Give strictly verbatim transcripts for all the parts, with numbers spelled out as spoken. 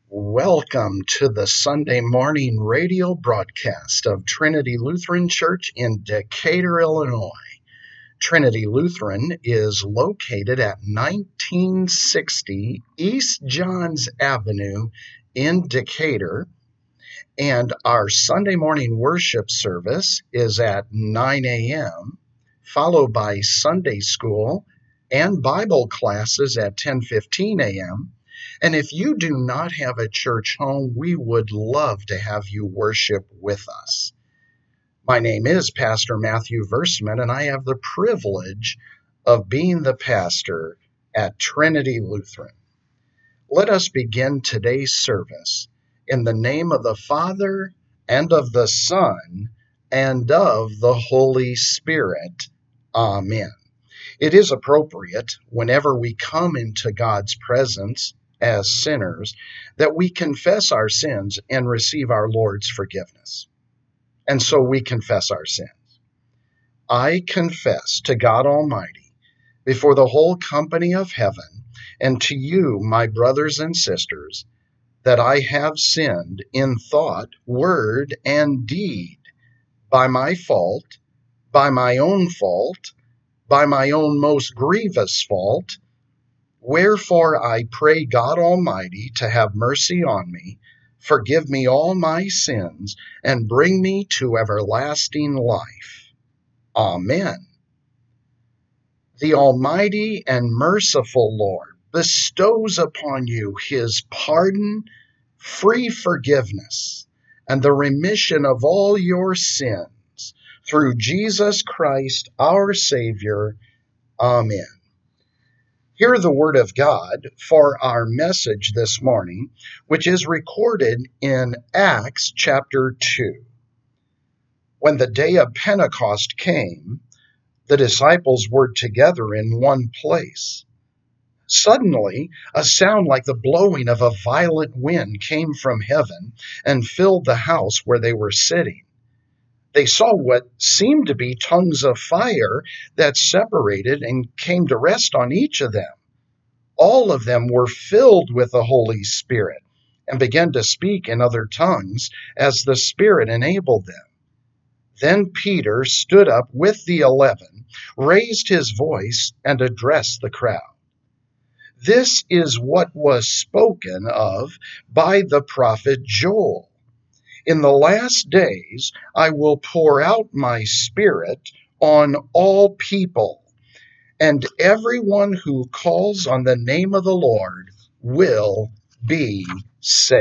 Welcome to the Sunday morning radio broadcast of Trinity Lutheran Church in Decatur, Illinois. Trinity Lutheran is located at nineteen sixty East Johns Avenue in Decatur, and our Sunday morning worship service is at nine a.m., followed by Sunday school and Bible classes at ten fifteen a.m., and if you do not have a church home, we would love to have you worship with us. My name is Pastor Matthew Versman, and I have the privilege of being the pastor at Trinity Lutheran. Let us begin today's service in the name of the Father, and of the Son, and of the Holy Spirit. Amen. It is appropriate whenever we come into God's presence as sinners, that we confess our sins and receive our Lord's forgiveness. And so we confess our sins. I confess to God Almighty before the whole company of heaven and to you, my brothers and sisters, that I have sinned in thought, word, and deed, by my fault, by my own fault, by my own most grievous fault. Wherefore I pray God Almighty to have mercy on me, forgive me all my sins, and bring me to everlasting life. Amen. The Almighty and merciful Lord bestows upon you his pardon, free forgiveness, and the remission of all your sins through Jesus Christ our Savior. Amen. Hear the word of God for our message this morning, which is recorded in Acts chapter two. When the day of Pentecost came, the disciples were together in one place. Suddenly, a sound like the blowing of a violent wind came from heaven and filled the house where they were sitting. They saw what seemed to be tongues of fire that separated and came to rest on each of them. All of them were filled with the Holy Spirit and began to speak in other tongues as the Spirit enabled them. Then Peter stood up with the eleven, raised his voice, and addressed the crowd. This is what was spoken of by the prophet Joel. In the last days I will pour out my Spirit on all people, and everyone who calls on the name of the Lord will be saved.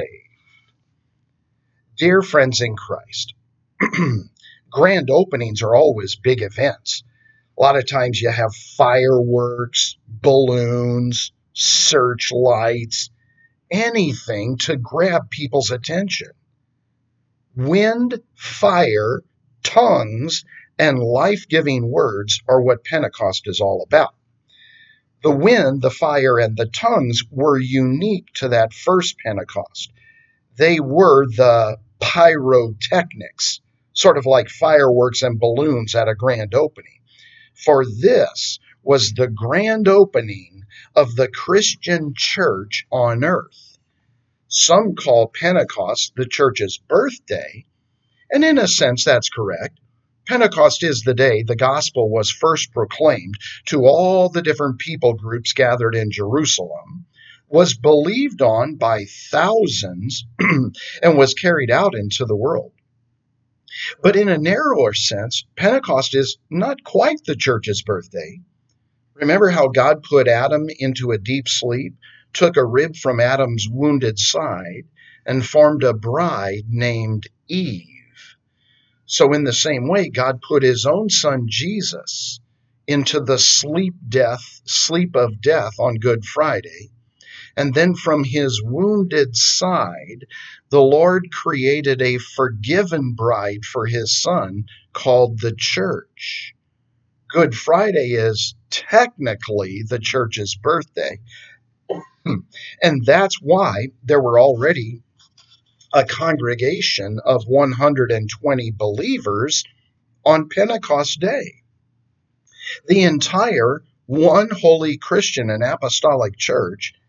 Dear friends in Christ, grand openings are always big events. A lot of times you have fireworks, balloons, searchlights, anything to grab people's attention. Wind, fire, tongues, and life-giving words are what Pentecost is all about. The wind, the fire, and the tongues were unique to that first Pentecost. They were the pyrotechnics, sort of like fireworks and balloons at a grand opening. For this was the grand opening of the Christian church on earth. Some call Pentecost the church's birthday, and in a sense that's correct. Pentecost is the day the gospel was first proclaimed to all the different people groups gathered in Jerusalem, was believed on by thousands, and was carried out into the world. But in a narrower sense, Pentecost is not quite the church's birthday. Remember how God put Adam into a deep sleep, took a rib from Adam's wounded side, and formed a bride named Eve. So in the same way, God put his own son Jesus into the sleep death, sleep of death on Good Friday. And then from his wounded side, the Lord created a forgiven bride for his son called the church. Good Friday is technically the church's birthday. And that's why there were already a congregation of one hundred twenty believers on Pentecost Day. The entire one holy Christian and apostolic church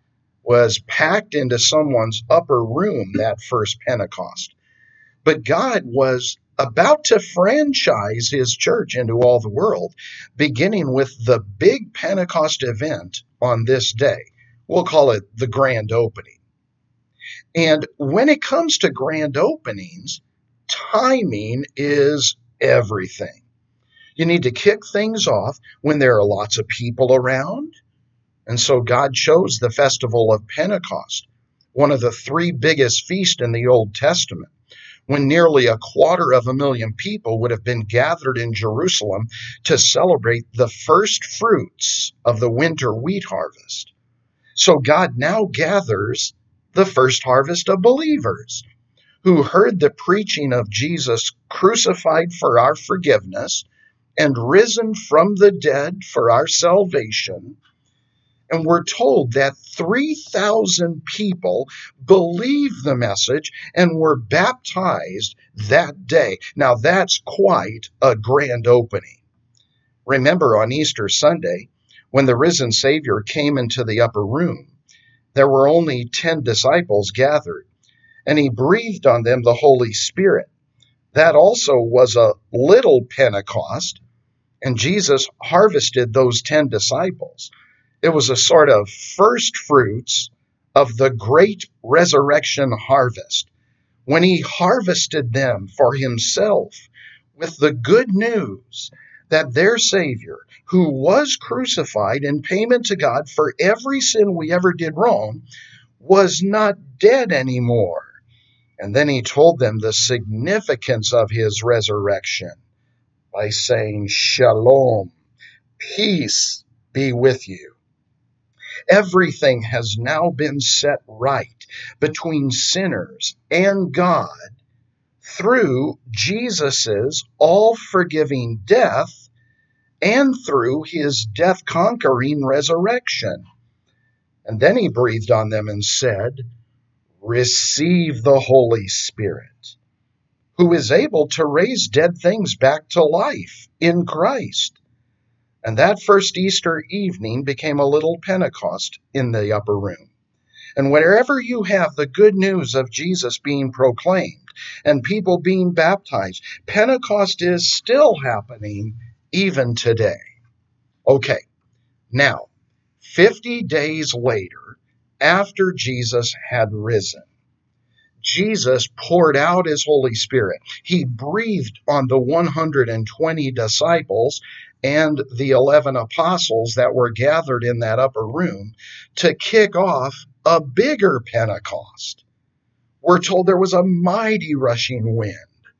was packed into someone's upper room that first Pentecost. But God was about to franchise his church into all the world, beginning with the big Pentecost event on this day. We'll call it the grand opening. And when it comes to grand openings, timing is everything. You need to kick things off when there are lots of people around. And so God chose the festival of Pentecost, one of the three biggest feasts in the Old Testament, when nearly a quarter of a million people would have been gathered in Jerusalem to celebrate the first fruits of the winter wheat harvest. So God now gathers the first harvest of believers who heard the preaching of Jesus crucified for our forgiveness and risen from the dead for our salvation. And we're told that three thousand people believed the message and were baptized that day. Now, that's quite a grand opening. Remember, on Easter Sunday, when the risen Savior came into the upper room, there were only ten disciples gathered, and he breathed on them the Holy Spirit. That also was a little Pentecost, and Jesus harvested those ten disciples. It was a sort of first fruits of the great resurrection harvest, when he harvested them for himself with the good news that their Savior, who was crucified in payment to God for every sin we ever did wrong, was not dead anymore. And then he told them the significance of his resurrection by saying, "Shalom, peace be with you." Everything has now been set right between sinners and God through Jesus's all-forgiving death and through his death-conquering resurrection. And then he breathed on them and said, "Receive the Holy Spirit, who is able to raise dead things back to life in Christ." And that first Easter evening became a little Pentecost in the upper room. And wherever you have the good news of Jesus being proclaimed and people being baptized, Pentecost is still happening even today. Okay, now, fifty days later, after Jesus had risen, Jesus poured out his Holy Spirit. He breathed on the one hundred twenty disciples and the eleven apostles that were gathered in that upper room to kick off a bigger Pentecost. We're told there was a mighty rushing wind,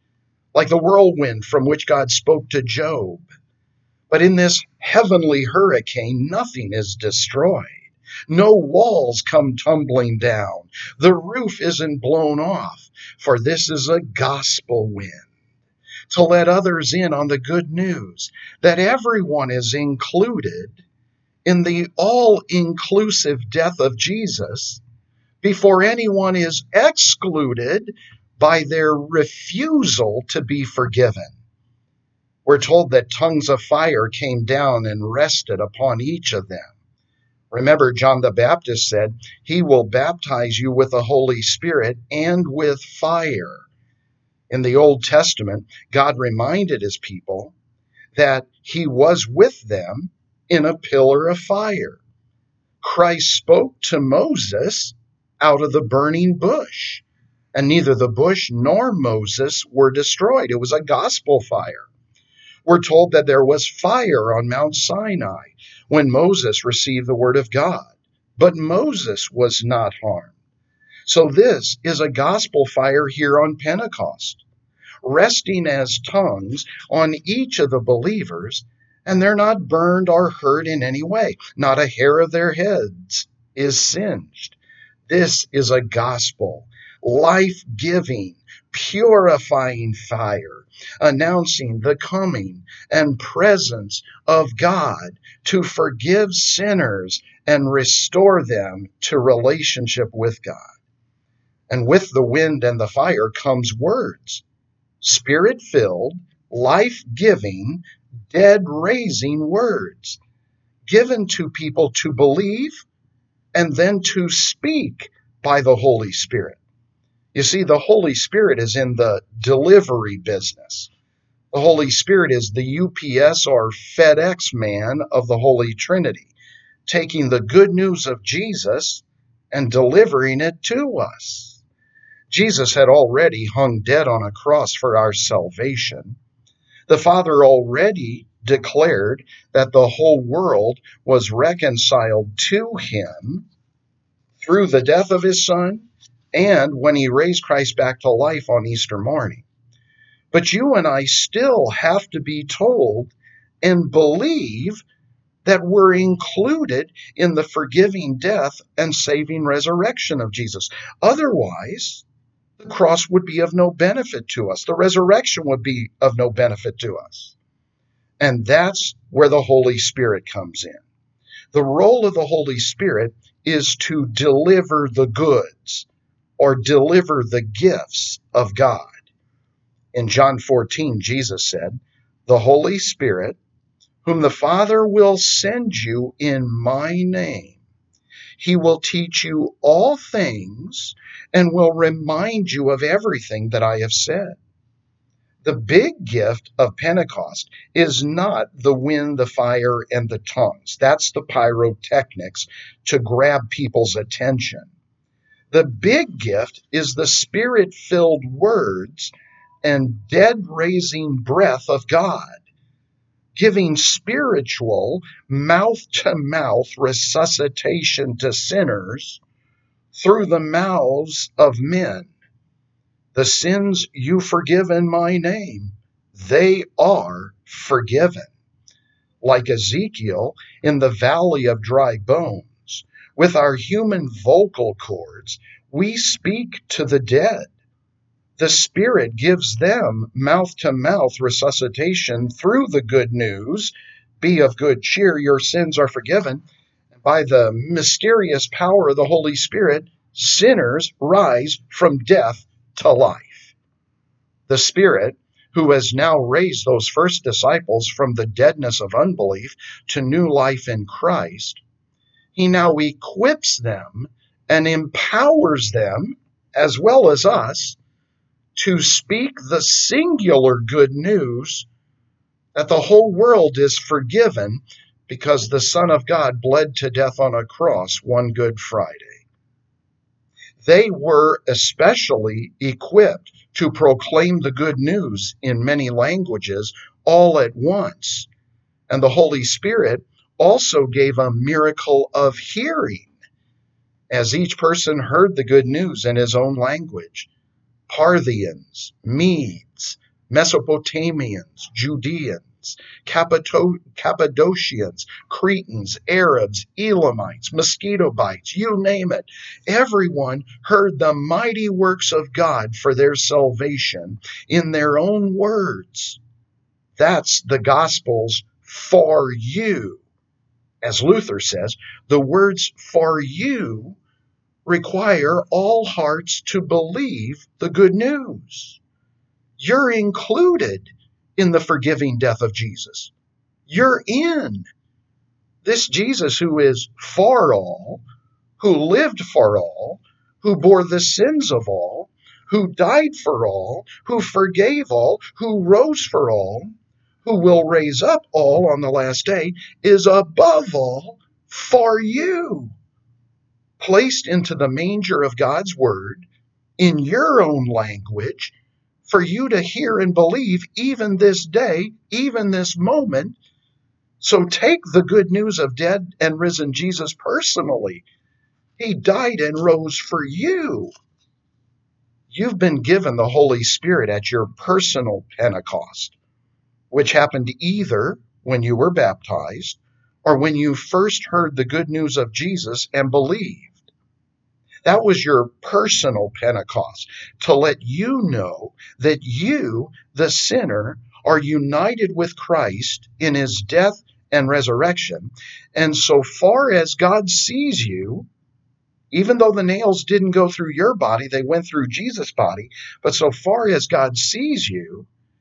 like the whirlwind from which God spoke to Job. But in this heavenly hurricane, nothing is destroyed. No walls come tumbling down. The roof isn't blown off, for this is a gospel wind to let others in on the good news that everyone is included in the all-inclusive death of Jesus before anyone is excluded by their refusal to be forgiven. We're told that tongues of fire came down and rested upon each of them. Remember, John the Baptist said, "He will baptize you with the Holy Spirit and with fire." In the Old Testament, God reminded his people that he was with them in a pillar of fire. Christ spoke to Moses out of the burning bush, and neither the bush nor Moses were destroyed. It was a gospel fire. We're told that there was fire on Mount Sinai when Moses received the word of God, but Moses was not harmed. So this is a gospel fire here on Pentecost, resting as tongues on each of the believers, and they're not burned or hurt in any way. Not a hair of their heads is singed. This is a gospel, life-giving, purifying fire, announcing the coming and presence of God to forgive sinners and restore them to relationship with God. And with the wind and the fire comes words, spirit-filled, life-giving, dead-raising words given to people to believe and then to speak by the Holy Spirit. You see, the Holy Spirit is in the delivery business. The Holy Spirit is the U P S or FedEx man of the Holy Trinity, taking the good news of Jesus and delivering it to us. Jesus had already hung dead on a cross for our salvation. The Father already declared that the whole world was reconciled to him through the death of his Son and when he raised Christ back to life on Easter morning. But you and I still have to be told and believe that we're included in the forgiving death and saving resurrection of Jesus. Otherwise, the cross would be of no benefit to us. The resurrection would be of no benefit to us. And that's where the Holy Spirit comes in. The role of the Holy Spirit is to deliver the goods or deliver the gifts of God. In John fourteen, Jesus said, "The Holy Spirit, whom the Father will send you in my name, he will teach you all things and will remind you of everything that I have said." The big gift of Pentecost is not the wind, the fire, and the tongues. That's the pyrotechnics to grab people's attention. The big gift is the Spirit-filled words and dead-raising breath of God, giving spiritual mouth-to-mouth resuscitation to sinners through the mouths of men. The sins you forgive in my name, they are forgiven. Like Ezekiel in the valley of dry bones, with our human vocal cords, we speak to the dead. The Spirit gives them mouth-to-mouth resuscitation through the good news. Be of good cheer, your sins are forgiven. By the mysterious power of the Holy Spirit, sinners rise from death to life. The Spirit, who has now raised those first disciples from the deadness of unbelief to new life in Christ, he now equips them and empowers them, as well as us, to speak the singular good news that the whole world is forgiven because the Son of God bled to death on a cross one Good Friday. They were especially equipped to proclaim the good news in many languages all at once. And the Holy Spirit also gave a miracle of hearing, as each person heard the good news in his own language. Parthians, Medes, Mesopotamians, Judeans, Cappadocians, Cretans, Arabs, Elamites, mosquito bites, you name it. Everyone heard the mighty works of God for their salvation in their own words. That's the gospel's for you. As Luther says, the words for you require all hearts to believe the good news. You're included in the forgiving death of Jesus. You're in. This Jesus who is for all, who lived for all, who bore the sins of all, who died for all, who forgave all, who rose for all, who will raise up all on the last day, is above all for you. Placed into the manger of God's word in your own language for you to hear and believe even this day, even this moment. So take the good news of dead and risen Jesus personally. He died and rose for you. You've been given the Holy Spirit at your personal Pentecost, which happened either when you were baptized or when you first heard the good news of Jesus and believed. That was your personal Pentecost, to let you know that you, the sinner, are united with Christ in his death and resurrection. And so far as God sees you, even though the nails didn't go through your body, they went through Jesus' body. But so far as God sees you,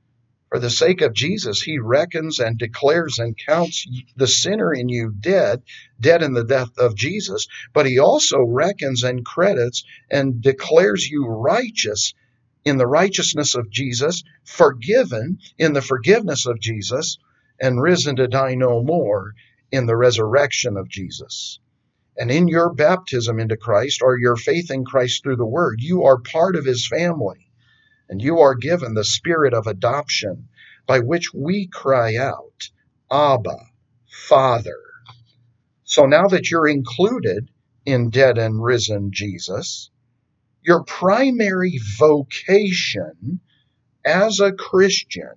For the sake of Jesus, he reckons and declares and counts the sinner in you dead, dead in the death of Jesus, but he also reckons and credits and declares you righteous in the righteousness of Jesus, forgiven in the forgiveness of Jesus, and risen to die no more in the resurrection of Jesus. And in your baptism into Christ, or your faith in Christ through the word, you are part of his family. And you are given the spirit of adoption, by which we cry out, Abba, Father. So now that you're included in dead and risen Jesus, your primary vocation as a Christian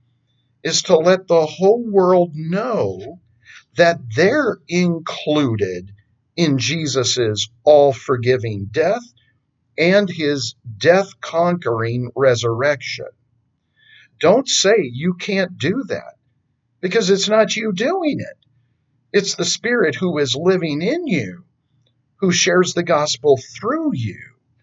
is to let the whole world know that they're included in Jesus's all-forgiving death and his death-conquering resurrection. Don't say you can't do that, because it's not you doing it. It's the Spirit who is living in you, who shares the gospel through you.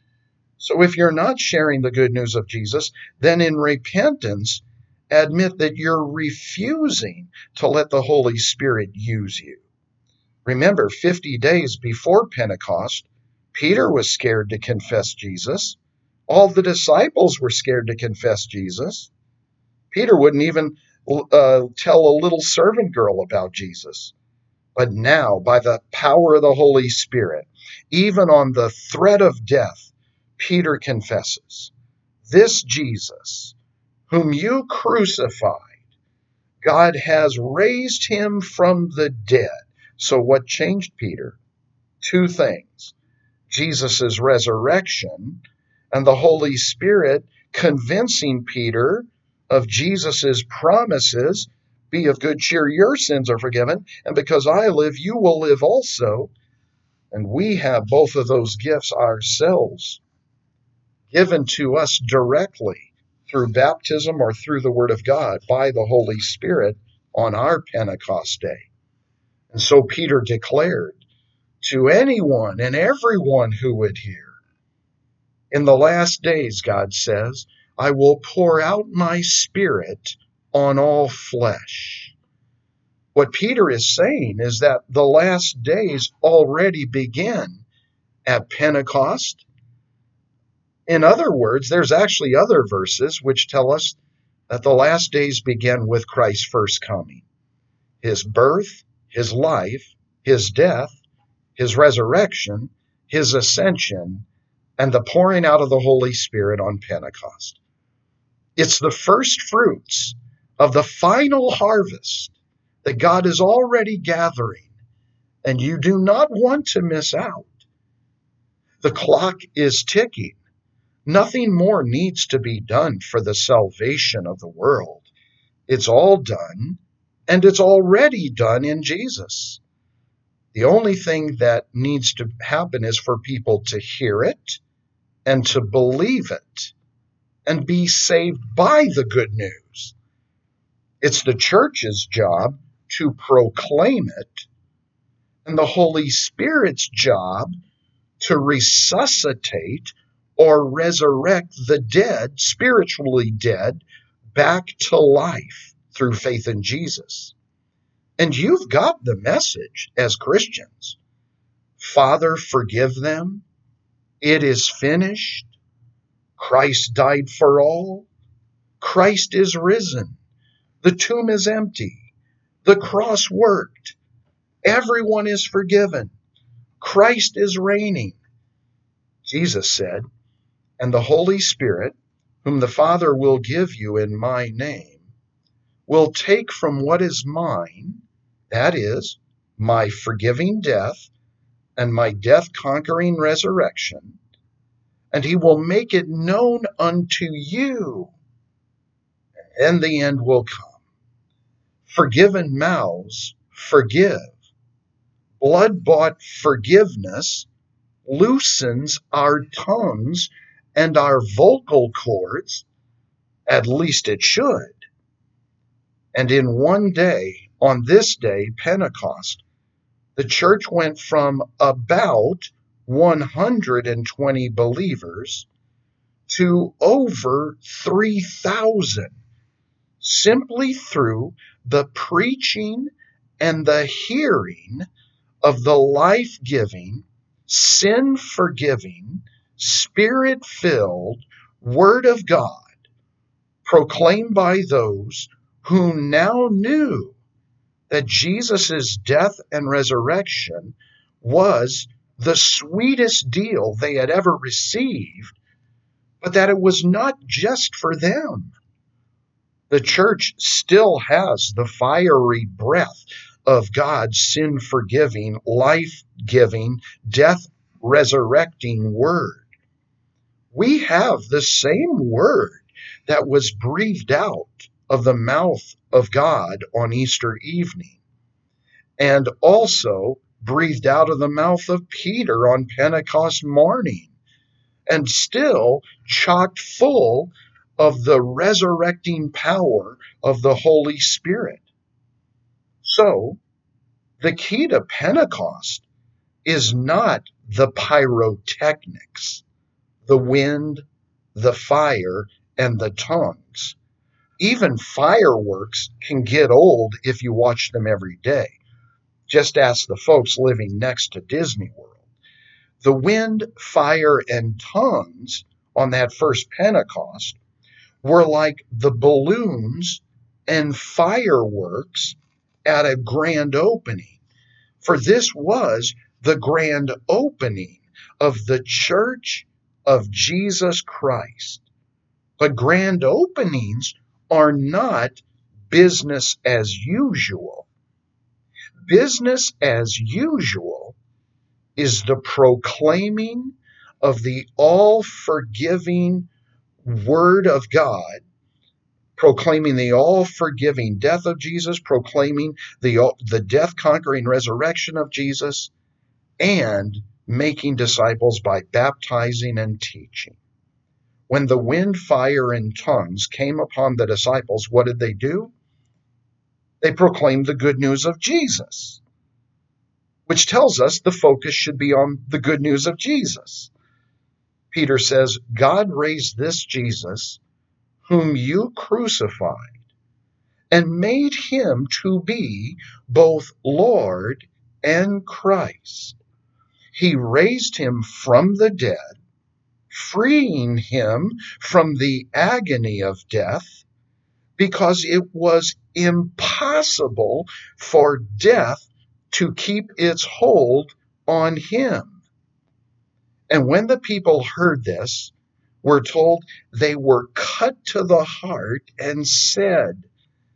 So if you're not sharing the good news of Jesus, then in repentance, admit that you're refusing to let the Holy Spirit use you. Remember, fifty days before Pentecost, Peter was scared to confess Jesus. All the disciples were scared to confess Jesus. Peter wouldn't even uh, tell a little servant girl about Jesus. But now, by the power of the Holy Spirit, even on the threat of death, Peter confesses, this Jesus, whom you crucified, God has raised him from the dead. So what changed Peter? Two things: Jesus' resurrection and the Holy Spirit convincing Peter of Jesus' promises. Be of good cheer, your sins are forgiven, and because I live, you will live also. And we have both of those gifts ourselves, given to us directly through baptism or through the Word of God by the Holy Spirit on our Pentecost day. And so Peter declared to anyone and everyone who would hear, in the last days, God says, I will pour out my Spirit on all flesh. What Peter is saying is that the last days already begin at Pentecost. In other words, there's actually other verses which tell us that the last days begin with Christ's first coming. His birth, his life, his death, his resurrection, his ascension, and the pouring out of the Holy Spirit on Pentecost. It's the first fruits of the final harvest that God is already gathering, and you do not want to miss out. The clock is ticking. Nothing more needs to be done for the salvation of the world. It's all done, and it's already done in Jesus. The only thing that needs to happen is for people to hear it and to believe it and be saved by the good news. It's the church's job to proclaim it, and the Holy Spirit's job to resuscitate or resurrect the dead, spiritually dead, back to life through faith in Jesus. And you've got the message as Christians. Father, forgive them. It is finished. Christ died for all. Christ is risen. The tomb is empty. The cross worked. Everyone is forgiven. Christ is reigning. Jesus said, and the Holy Spirit, whom the Father will give you in my name, will take from what is mine, that is, my forgiving death and my death-conquering resurrection, and he will make it known unto you. And then the end will come. Forgiven mouths forgive. Blood-bought forgiveness loosens our tongues and our vocal cords, at least it should. And in one day, on this day, Pentecost, the church went from about one hundred twenty believers to over three thousand. simply through the preaching and the hearing of the life-giving, sin-forgiving, Spirit-filled Word of God, proclaimed by those who now knew that Jesus' death and resurrection was the sweetest deal they had ever received, but that it was not just for them. The church still has the fiery breath of God's sin-forgiving, life-giving, death-resurrecting Word. We have the same Word that was breathed out of the mouth of God on Easter evening, and also breathed out of the mouth of Peter on Pentecost morning, and still chock full of the resurrecting power of the Holy Spirit. So, the key to Pentecost is not the pyrotechnics, the wind, the fire, and the tongues. Even fireworks can get old if you watch them every day. Just ask the folks living next to Disney World. The wind, fire, and tongues on that first Pentecost were like the balloons and fireworks at a grand opening. For this was the grand opening of the Church of Jesus Christ. But grand openings are not business as usual. Business as usual is the proclaiming of the all-forgiving Word of God, proclaiming the all-forgiving death of Jesus, proclaiming the, the death-conquering resurrection of Jesus, and making disciples by baptizing and teaching. When the wind, fire, and tongues came upon the disciples, what did they do? They proclaimed the good news of Jesus, which tells us the focus should be on the good news of Jesus. Peter says, God raised this Jesus, whom you crucified, and made him to be both Lord and Christ. He raised him from the dead, freeing him from the agony of death, because it was impossible for death to keep its hold on him. And when the people heard this, we're told they were cut to the heart and said,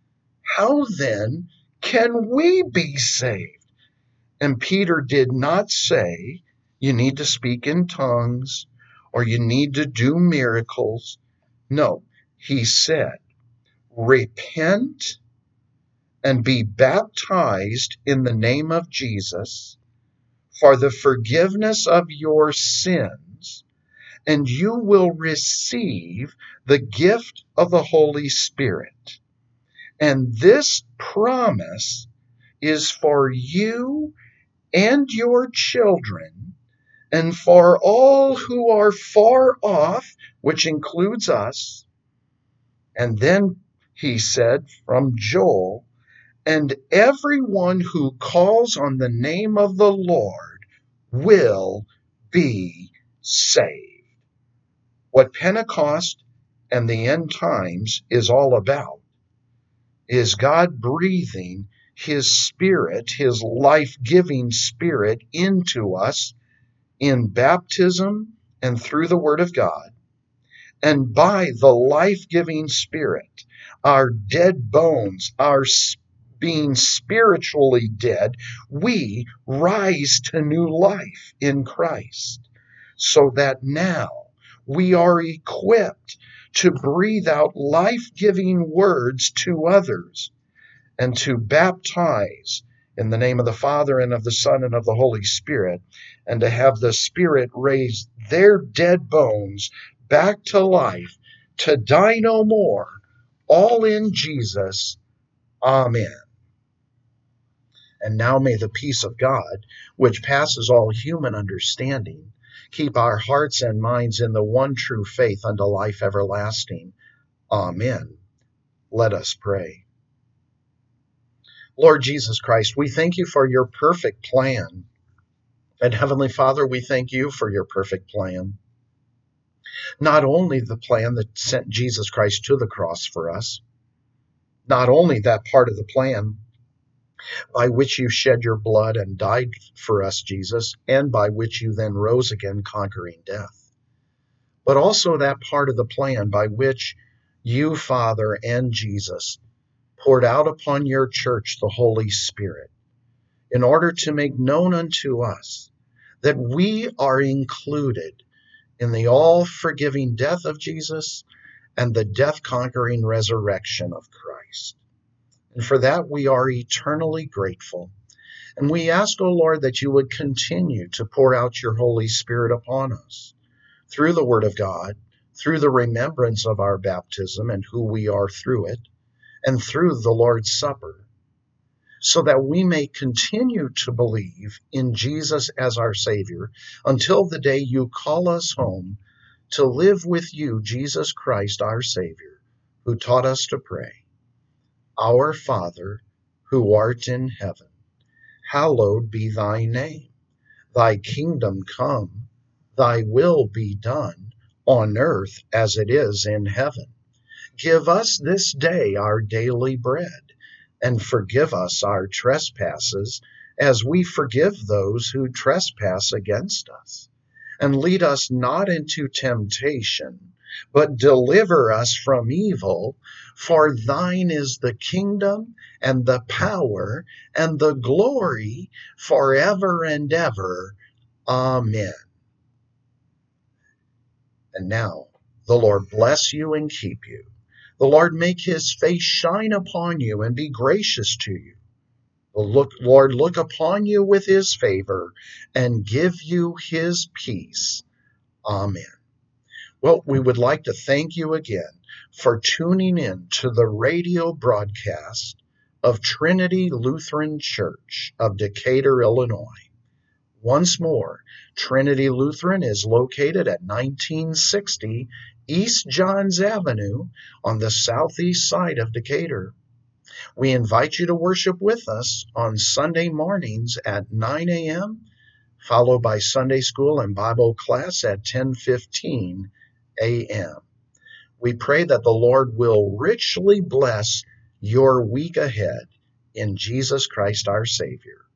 how then can we be saved? And Peter did not say, you need to speak in tongues or you need to do miracles. No, he said, repent and be baptized in the name of Jesus for the forgiveness of your sins, and you will receive the gift of the Holy Spirit. And this promise is for you and your children, and for all who are far off, which includes us. And then he said from Joel, and everyone who calls on the name of the Lord will be saved. What Pentecost and the end times is all about is God breathing his Spirit, his life-giving Spirit, into us in baptism and through the Word of God. And by the life-giving Spirit, our dead bones, our being spiritually dead, we rise to new life in Christ, so that now we are equipped to breathe out life-giving words to others and to baptize in the name of the Father and of the Son and of the Holy Spirit, and to have the Spirit raise their dead bones back to life, to die no more, all in Jesus. Amen. And now may the peace of God, which passes all human understanding, keep our hearts and minds in the one true faith unto life everlasting. Amen. Let us pray. Lord Jesus Christ, we thank you for your perfect plan. And Heavenly Father, we thank you for your perfect plan. Not only the plan that sent Jesus Christ to the cross for us, not only that part of the plan by which you shed your blood and died for us, Jesus, and by which you then rose again, conquering death, but also that part of the plan by which you, Father, and Jesus poured out upon your church the Holy Spirit in order to make known unto us that we are included in the all-forgiving death of Jesus and the death-conquering resurrection of Christ. And for that we are eternally grateful. And we ask, O Lord, that you would continue to pour out your Holy Spirit upon us through the Word of God, through the remembrance of our baptism and who we are through it, and through the Lord's Supper, so that we may continue to believe in Jesus as our Savior until the day you call us home to live with you, Jesus Christ, our Savior, who taught us to pray, Our Father, who art in heaven, hallowed be thy name. Thy kingdom come, thy will be done, on earth as it is in heaven. Give us this day our daily bread, and forgive us our trespasses, as we forgive those who trespass against us. And lead us not into temptation, but deliver us from evil. For thine is the kingdom, and the power, and the glory, forever and ever. Amen. And now, the Lord bless you and keep you. The Lord make his face shine upon you and be gracious to you. The look, Lord look upon you with his favor and give you his peace. Amen. Well, we would like to thank you again for tuning in to the radio broadcast of Trinity Lutheran Church of Decatur, Illinois. Once more, Trinity Lutheran is located at nineteen sixty East Johns Avenue on the southeast side of Decatur. We invite you to worship with us on Sunday mornings at nine a.m., followed by Sunday school and Bible class at ten fifteen a.m. We pray that the Lord will richly bless your week ahead in Jesus Christ our Savior.